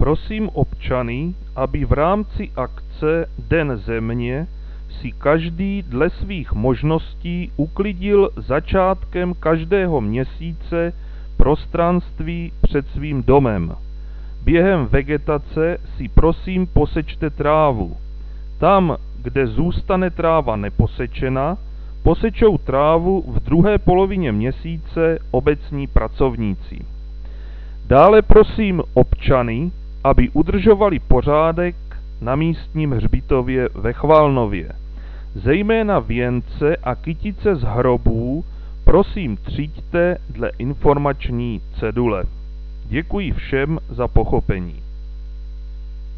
Prosím občany, aby v rámci akce Den země si každý dle svých možností uklidil začátkem každého měsíce prostranství před svým domem. Během vegetace si prosím posečte trávu. Tam, kde zůstane tráva neposečena, posečou trávu v druhé polovině měsíce obecní pracovníci. Dále prosím občany, aby udržovali pořádek na místním hřbitově ve Chvalnově. Zejména věnce a kytice z hrobů prosím třiďte dle informační cedule. Děkuji všem za pochopení.